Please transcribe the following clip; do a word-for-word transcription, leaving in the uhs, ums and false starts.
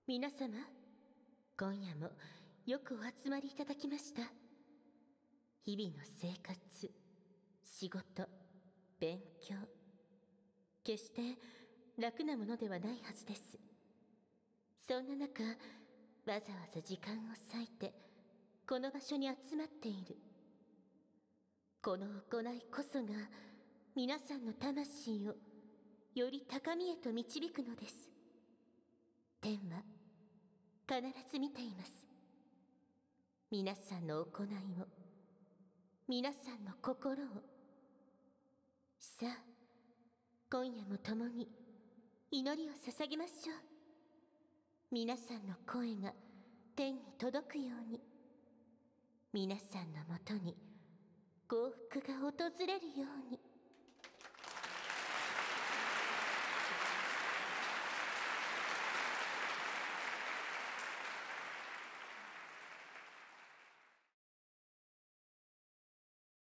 皆様、今夜もよくお集まりいただきました。日々の生活、仕事、勉強、決して楽なものではないはずです。そんな中、わざわざ時間を割いてこの場所に集まっている。この行いこそが皆さんの魂をより高みへと導くのです。天は必ず見ています。皆さんの行いを、皆さんの心を。さあ、今夜も共に祈りを捧げましょう。皆さんの声が天に届くように、皆さんのもとに幸福が訪れるように。